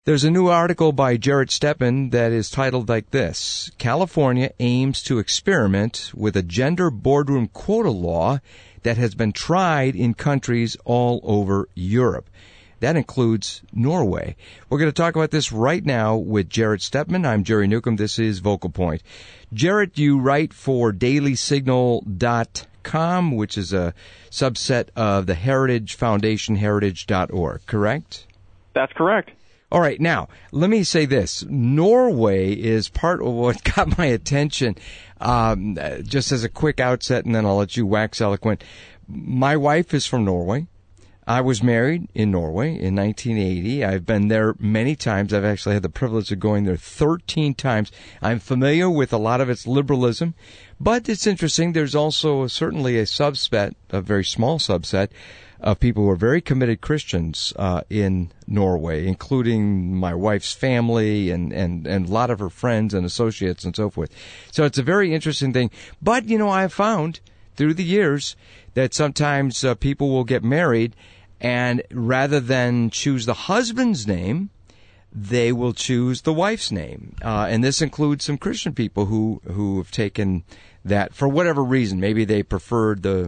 There's a new article by Jarrett Stepman that is titled like this: California aims to experiment with a gender boardroom quota law that has been tried in countries all over Europe. That includes Norway. We're going to talk about this right now with Jarrett Stepman. I'm Jerry Newcomb. This is Vocal Point. Jarrett, you write for dailysignal.com, which is a subset of the Heritage Foundation, heritage.org, correct? That's correct. All right, now, let me say this. Norway is part of what got my attention, just as a quick outset, and then I'll let you wax eloquent. My wife is from Norway. I was married in Norway in 1980. I've been there many times. I've actually had the privilege of going there 13 times. I'm familiar with a lot of its liberalism, but it's interesting. There's also certainly a subset, a very small subset, of people who are very committed Christians in Norway, including my wife's family and a lot of her friends and associates and so forth. So it's a very interesting thing. But, you know, I've found through the years that sometimes people will get married, and rather than choose the husband's name, they will choose the wife's name. And this includes some Christian people who have taken that for whatever reason. Maybe they preferred the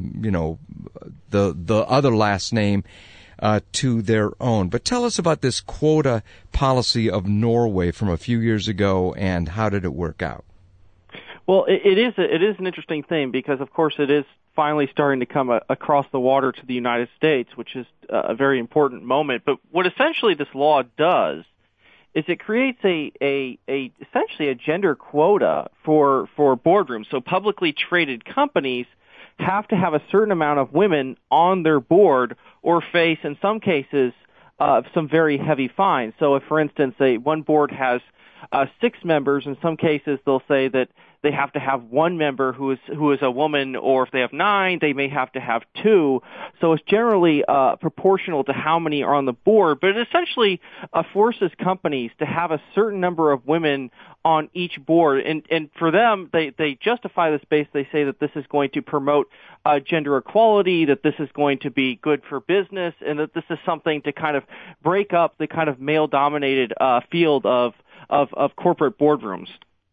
other last name to their own. But tell us about this quota policy of Norway from a few years ago, and how did it work out? Well, it is an interesting thing because, of course, it is finally starting to come across the water to the United States, which is a very important moment. But what essentially this law does is it creates essentially a gender quota for boardrooms. So publicly traded companies have to have a certain amount of women on their board or face, in some cases, some very heavy fines. So if, for instance, one board has 6 members, in some cases they'll say that they have to have 1 member who is a woman, or if they have 9, they may have to have 2. So it's generally proportional to how many are on the board, but it essentially forces companies to have a certain number of women on each board. And for them, they justify this based, they say that this is going to promote gender equality, that this is going to be good for business, and that this is something to kind of break up the kind of male-dominated field of corporate boardrooms.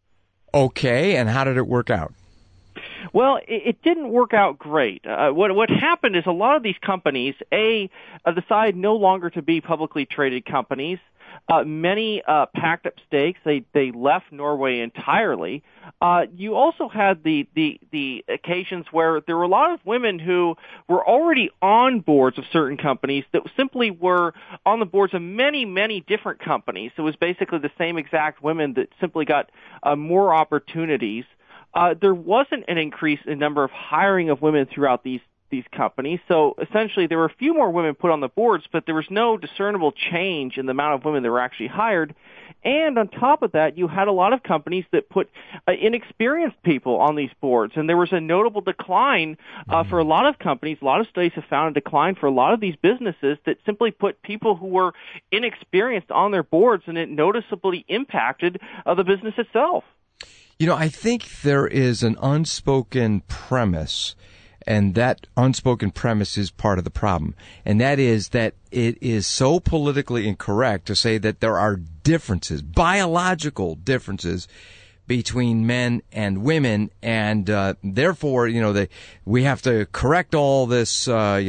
Okay, and how did it work out? Well, it didn't work out great. What happened is a lot of these companies, decide no longer to be publicly traded companies. Many packed up stakes. They left Norway entirely. You also had the occasions where there were a lot of women who were already on boards of certain companies that simply were on the boards of many, many different companies. It was basically the same exact women that simply got more opportunities. There wasn't an increase in number of hiring of women throughout these companies. So essentially there were a few more women put on the boards, but there was no discernible change in the amount of women that were actually hired. And on top of that, you had a lot of companies that put inexperienced people on these boards, and there was a notable decline for a lot of companies. A lot of studies have found a decline for a lot of these businesses that simply put people who were inexperienced on their boards, and it noticeably impacted the business itself. You know, I think there is an unspoken premise, and that unspoken premise is part of the problem. And that is that it is so politically incorrect to say that there are differences, biological differences, between men and women, and therefore, we have to correct all this,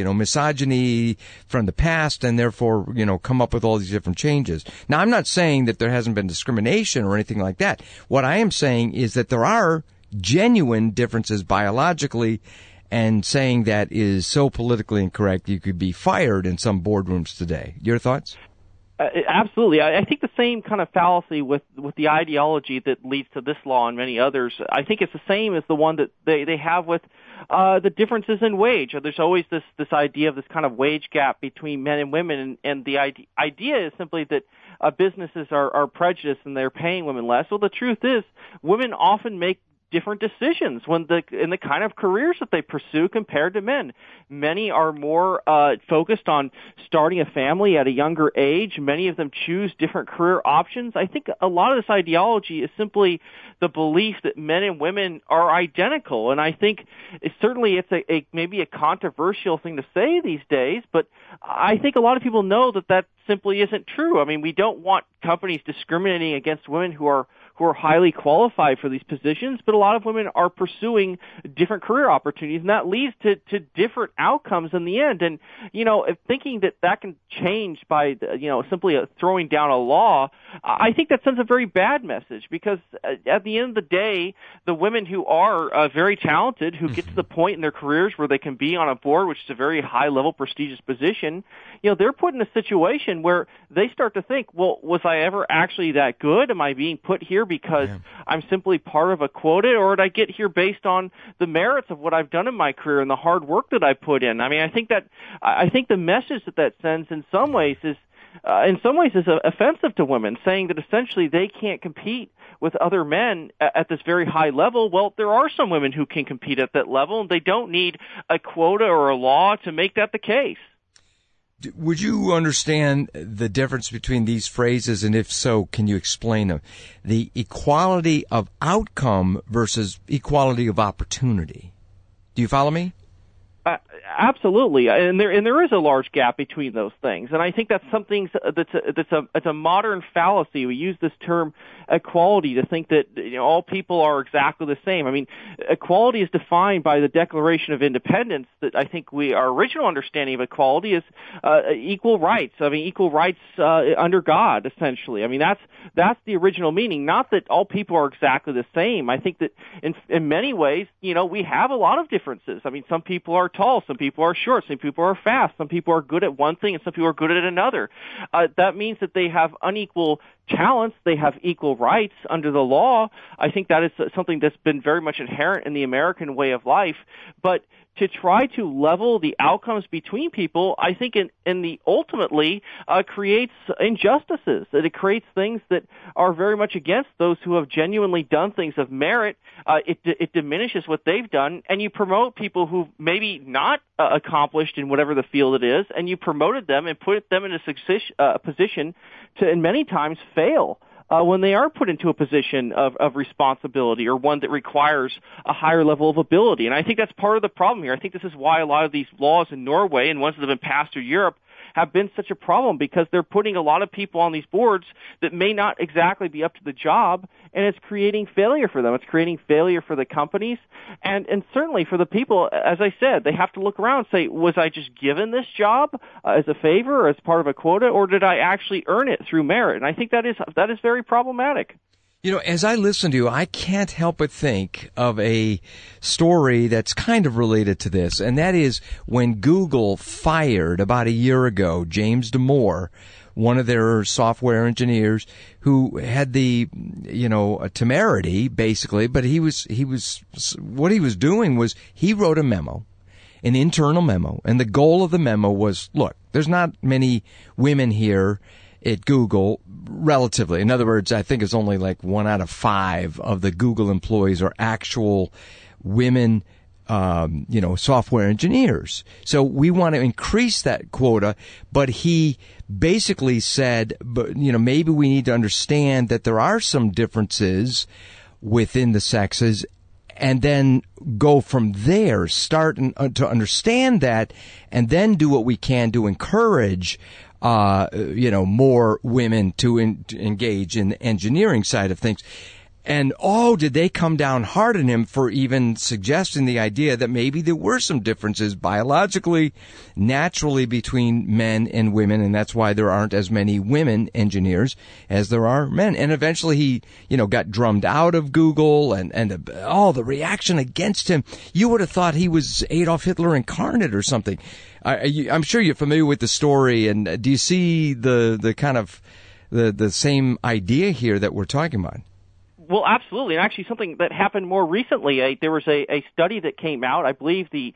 misogyny from the past, and therefore, come up with all these different changes. Now, I'm not saying that there hasn't been discrimination or anything like that. What I am saying is that there are genuine differences biologically, and saying that is so politically incorrect, you could be fired in some boardrooms today. Your thoughts? Absolutely. I think the same kind of fallacy with the ideology that leads to this law and many others, I think it's the same as the one that they have with the differences in wage. There's always this idea of this kind of wage gap between men and women, and the idea is simply that businesses are prejudiced and they're paying women less. Well, the truth is women often make different decisions in the kind of careers that they pursue compared to men. Many are more focused on starting a family at a younger age. Many of them choose different career options. I think a lot of this ideology is simply the belief that men and women are identical, and I think certainly it's maybe a controversial thing to say these days, but I think a lot of people know that simply isn't true. I mean, we don't want companies discriminating against women who are highly qualified for these positions, but a lot of women are pursuing different career opportunities, and that leads to different outcomes in the end. And, thinking that can change by, simply throwing down a law, I think that sends a very bad message, because at the end of the day, the women who are very talented, who get to the point in their careers where they can be on a board, which is a very high-level, prestigious position, they're put in a situation where they start to think, well, was I ever actually that good? Am I being put here because I'm simply part of a quota, or did I get here based on the merits of what I've done in my career and the hard work that I put in? I mean, I think the message that sends in some ways is offensive to women, saying that essentially they can't compete with other men at this very high level. Well, there are some women who can compete at that level, and they don't need a quota or a law to make that the case. Would you understand the difference between these phrases, and if so, can you explain them? The equality of outcome versus equality of opportunity. Do you follow me? Absolutely, and there is a large gap between those things, and I think that's something that's a modern fallacy. We use this term equality to think that all people are exactly the same. I mean, equality is defined by the Declaration of Independence. That I think our original understanding of equality is equal rights. I mean, equal rights under God, essentially. I mean, that's the original meaning. Not that all people are exactly the same. I think that in many ways, we have a lot of differences. I mean, some people are tall, some people are short, some people are fast, some people are good at one thing, and some people are good at another. That means that they have unequal talents, they have equal rights under the law. I think that is something that's been very much inherent in the American way of life. But to try to level the outcomes between people, I think ultimately creates injustices. That it creates things that are very much against those who have genuinely done things of merit. It diminishes what they've done, and you promote people who maybe not accomplished in whatever the field it is, and you promoted them and put them in a position to, and many times, fail. When they are put into a position of responsibility, or one that requires a higher level of ability. And I think that's part of the problem here. I think this is why a lot of these laws in Norway and ones that have been passed through Europe have been such a problem, because they're putting a lot of people on these boards that may not exactly be up to the job, and it's creating failure for them. It's creating failure for the companies, and certainly for the people. As I said, they have to look around and say, was I just given this job as a favor or as part of a quota, or did I actually earn it through merit? And I think that is very problematic. As I listen to you, I can't help but think of a story that's kind of related to this, and that is when Google fired about a year ago James Damore, one of their software engineers, who had the, temerity, basically, but what he was doing was he wrote a memo, an internal memo, and the goal of the memo was, look, there's not many women here at Google, relatively. In other words, I think it's only like 1 out of 5 of the Google employees are actual women, software engineers. So we want to increase that quota, but he basically said, maybe we need to understand that there are some differences within the sexes, and then go from there, start to understand that, and then do what we can to encourage more women to engage in the engineering side of things. And did they come down hard on him for even suggesting the idea that maybe there were some differences biologically, naturally, between men and women, and that's why there aren't as many women engineers as there are men. And eventually he, got drummed out of Google, and the reaction against him. You would have thought he was Adolf Hitler incarnate or something. I'm sure you're familiar with the story, and do you see the kind of the same idea here that we're talking about? Well, absolutely, and actually something that happened more recently. There was a study that came out. I believe the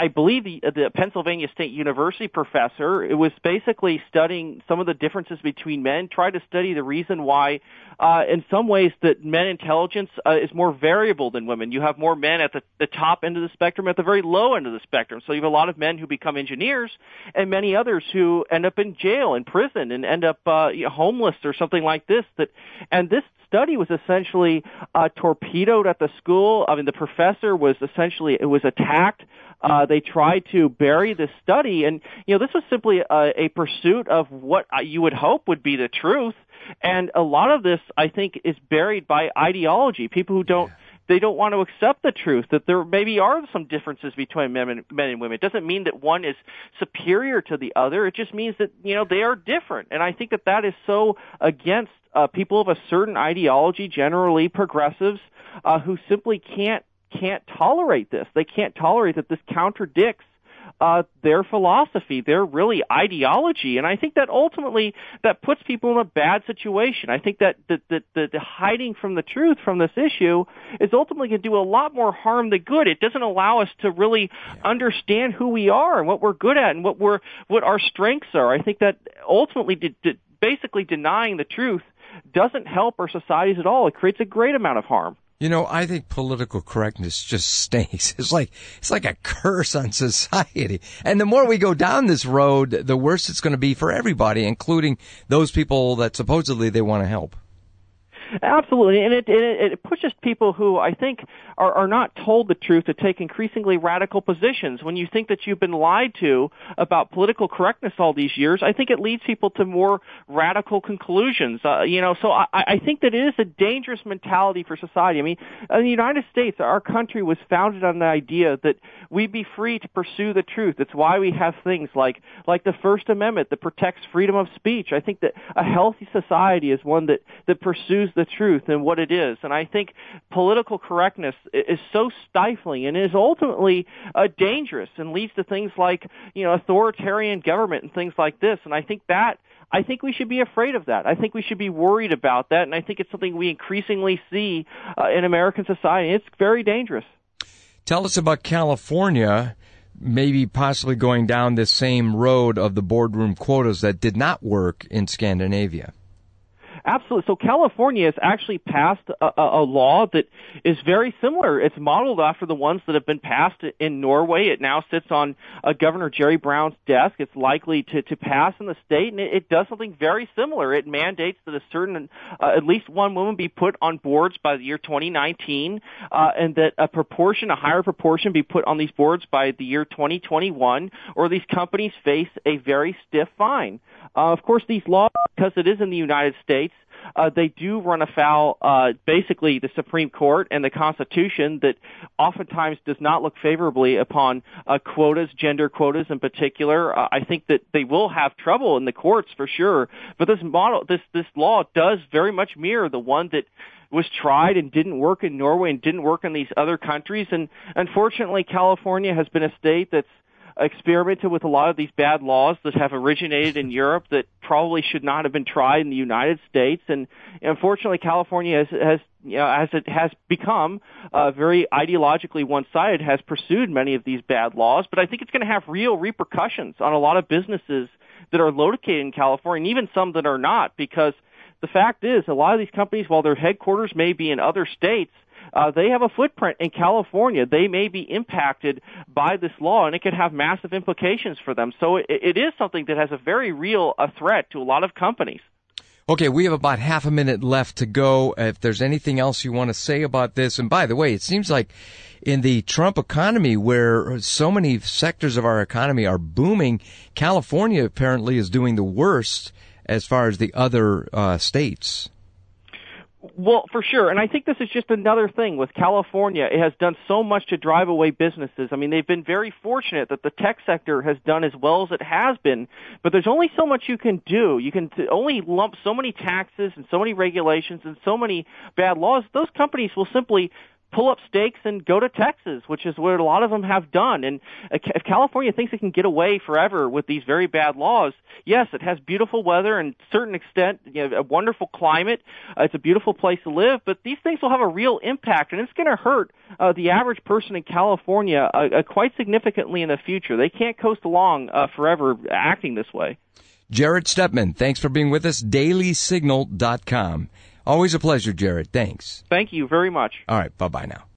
Pennsylvania State University professor. It was basically studying some of the differences between men. Tried to study the reason why, in some ways, that men intelligence is more variable than women. You have more men at the top end of the spectrum, at the very low end of the spectrum. So you have a lot of men who become engineers, and many others who end up in jail, in prison, and end up homeless or something like this. And this study was essentially torpedoed at the school. I mean, the professor was attacked. They tried to bury this study, and this was simply a pursuit of what you would hope would be the truth. And a lot of this, I think, is buried by ideology. People who don't. They don't want to accept the truth that there maybe are some differences between men and women. It doesn't mean that one is superior to the other. It just means that, they are different. And I think that is so against people of a certain ideology, generally progressives, who simply can't tolerate this. They can't tolerate that this contradicts their philosophy, their really ideology. And I think that ultimately that puts people in a bad situation. I think that the hiding from the truth from this issue is ultimately going to do a lot more harm than good. It doesn't allow us to really understand who we are and what we're good at and what our strengths are. I think that ultimately basically denying the truth doesn't help our societies at all. It creates a great amount of harm. I think political correctness just stinks. It's like a curse on society. And the more we go down this road, the worse it's going to be for everybody, including those people that supposedly they want to help. Absolutely, and it pushes people who I think are not told the truth to take increasingly radical positions. When you think that you've been lied to about political correctness all these years, I think it leads people to more radical conclusions. So I think that it is a dangerous mentality for society. I mean, in the United States, our country was founded on the idea that we'd be free to pursue the truth. It's why we have things like the First Amendment that protects freedom of speech. I think that a healthy society is one that pursues the truth and what it is. And I think political correctness is so stifling and is ultimately dangerous and leads to things like, authoritarian government and things like this. And I think we should be afraid of that. I think we should be worried about that. And I think it's something we increasingly see in American society. It's very dangerous. Tell us about California, maybe possibly going down this same road of the boardroom quotas that did not work in Scandinavia. Absolutely. So California has actually passed a law that is very similar. It's modeled after the ones that have been passed in Norway. It now sits on Governor Jerry Brown's desk. It's likely to pass in the state, and it does something very similar. It mandates that a certain, at least one woman be put on boards by the year 2019, and that a higher proportion be put on these boards by the year 2021, or these companies face a very stiff fine. Of course, these laws, because it is in the United States, they do run afoul, basically, the Supreme Court and the Constitution that oftentimes does not look favorably upon quotas, gender quotas in particular. I think that they will have trouble in the courts for sure. But this law does very much mirror the one that was tried and didn't work in Norway and didn't work in these other countries. And unfortunately, California has been a state that's experimented with a lot of these bad laws that have originated in Europe that probably should not have been tried in the United States. And unfortunately, California as it has become very ideologically one-sided, has pursued many of these bad laws. But I think it's going to have real repercussions on a lot of businesses that are located in California, and even some that are not, because the fact is a lot of these companies, while their headquarters may be in other states, they have a footprint in California. They may be impacted by this law, and it could have massive implications for them. So it is something that has a very real threat to a lot of companies. Okay, we have about half a minute left to go. If there's anything else you want to say about this, and by the way, it seems like in the Trump economy, where so many sectors of our economy are booming, California apparently is doing the worst as far as the other states. Well, for sure. And I think this is just another thing with California. It has done so much to drive away businesses. I mean, they've been very fortunate that the tech sector has done as well as it has been, but there's only so much you can do. You can only lump so many taxes and so many regulations and so many bad laws. Those companies will simply pull up stakes and go to Texas, which is what a lot of them have done. And if California thinks it can get away forever with these very bad laws, yes, it has beautiful weather and to a certain extent, a wonderful climate. It's a beautiful place to live, but these things will have a real impact, and it's going to hurt the average person in California quite significantly in the future. They can't coast along forever acting this way. Jared Stepman, thanks for being with us. DailySignal.com. Always a pleasure, Jared. Thanks. Thank you very much. All right. Bye-bye now.